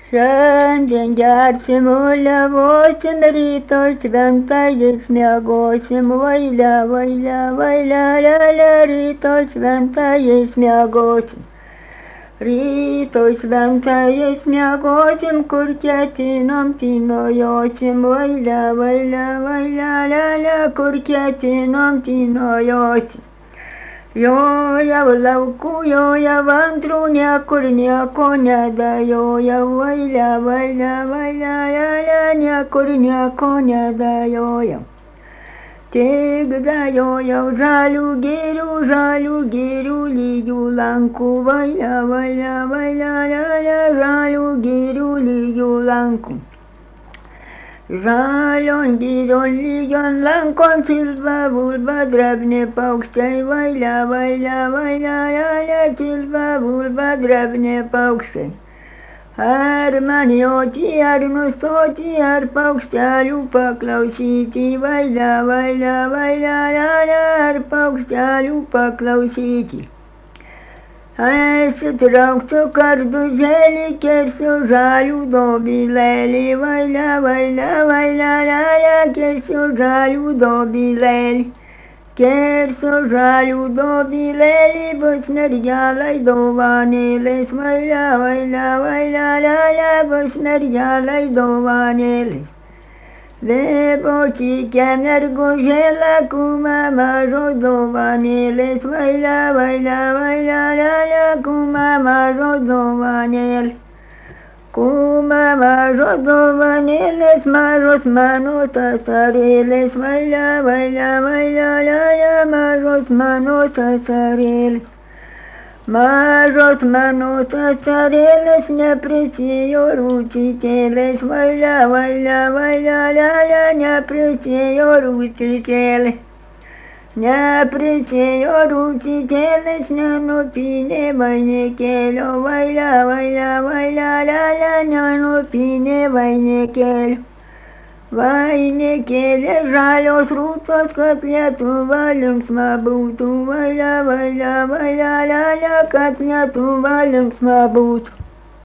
Šiandien gersim uliavosim, rytoj šventais miegosim, vaile, vaile, vaile, lele, rytoj šventais miegosim. Rytoj šventais miegosim, kur ketinom tynojosim, vaile, vaile, vaile, lele, kur ketinom tynojosim. Joja laukų, joja vantrų, niekur nieko nedajoja, vaile, vaile, vaile, lele, niekur nieko nedajoja. Tik dajoja žalių girių lygių lankų, vaile, vaile, vaile, lele, žalių girių lygių lankų. Žalion girion lygion lankon silva vulva drėbni paukščiai, vaile, vaile, vaile, lele, silva vulva drėbni paukščiai. Ar man joti, ar nustoti, ar paukštelių paklausyti, vaile, vaile, vaile, lele, ar paukštelių paklausyti. Atsitrauksiu kardužėlį, kersiu žalių dobilėlį, vaile, vaile, vaile, lele, kersiu žalių dobilėlį. Kersiu žalių dobilėlį, bus mergelai dovanėlės, vaile, vaile, vaile, lele, bus mergelai dovanėlės. Vėbočikę mergužėlę, kuma mažos dovanėlės, vaile, vaile, vaile, lele, kuma mažos dovanėlės. Kuma mažos dovanėlės, mažos mano tatarėlės, vaile, vaile, vaile, lele, mažos mano tatarėlės. Mažos mano tatarėlės, neprisijo rūtytėlės, vaile, vaile, vaile, lele, neprisijo rūtytėlės. Neprisijo rūtytėlės, nenupynė vainikėlio, vaile, vaile, vaile, lele, nenupynė vainikėlio. Vainikėlė žalios rūtos, kad Lietuva linksma būtų, vaile, vaile, vaile, lele, kad Lietuva linksma būtų.